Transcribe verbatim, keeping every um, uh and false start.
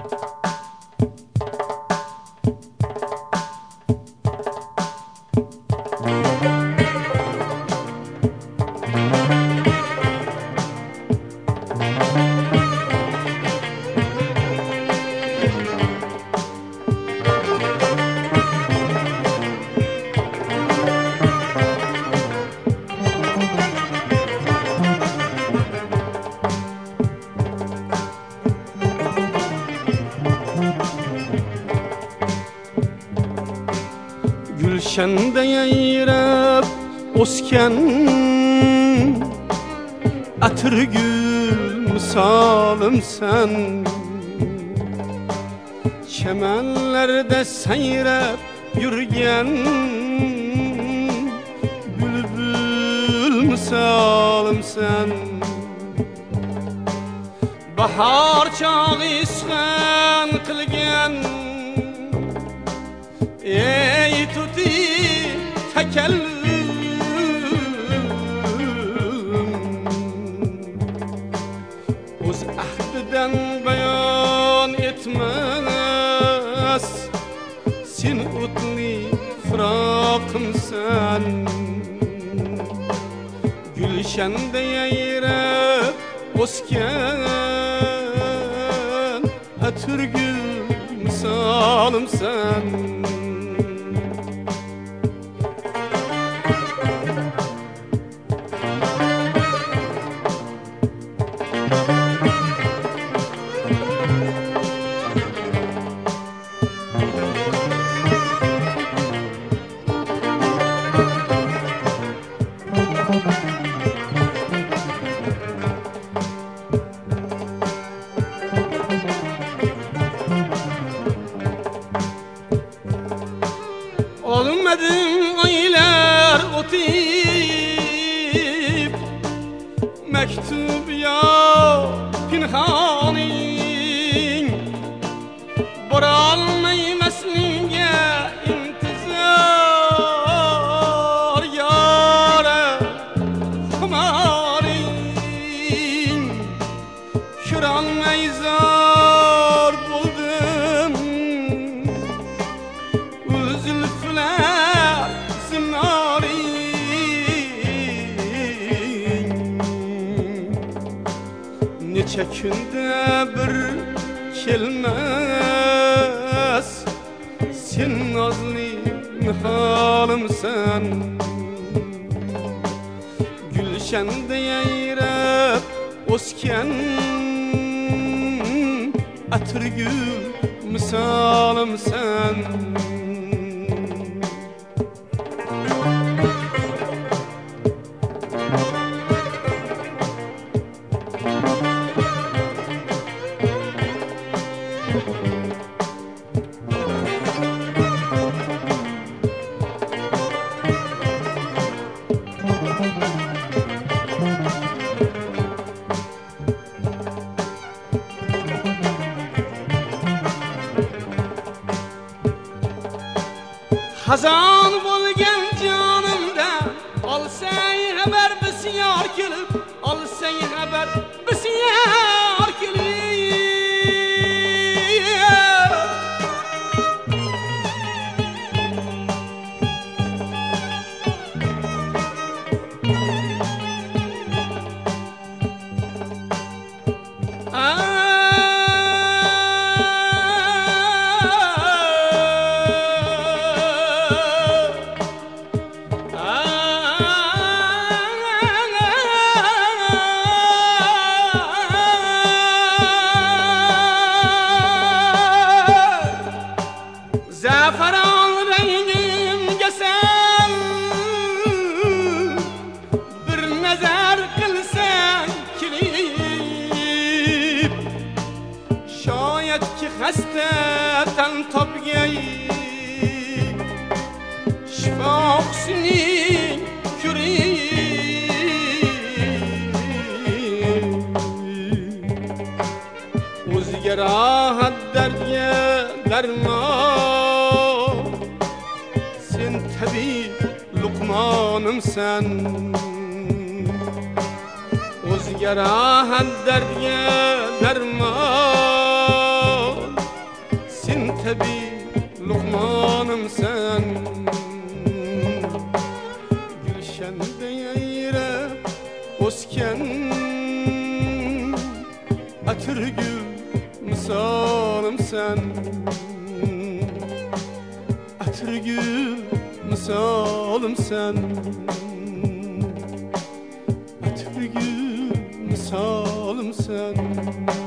Gülşende yayrab o'sgan atirgul misolimsan, chamanlarda sayrab yurgan bulbul misolimsan. Bahor chog'i isg'an qilgan ey tuti takallum, o'z ahdidan bayon etmas sen o'tli firoqimsan. Gulshanda yayrab o'sgan atirgul misolimsan. Olmadım aylar otip, mektup ya pinhanin, boralmay meslinge intizar yâre kumarin, şuranmay zar buldum zülfüler zinarin. Neçe günde bir kelmez sen nazlı nihalimsen. Gülşende yayrab o'sgan atirgul misolimsan. Hazan bo'lgan jonimda olsang xabar bisyor kelib, olsang xabar bisyor kelib. Zafaron rangimga sen bir nazar qilsang kelib, shoyatki xastatan topgay shifoqsining ko'rib, o'ziga rohat dardga darmon sen tabib luqmonimsan. O'ziga rohat dardga darmon Gülşende yayrab o'sgan atirgul misolimsan, atirgul misolimsan, atirgul misolimsan.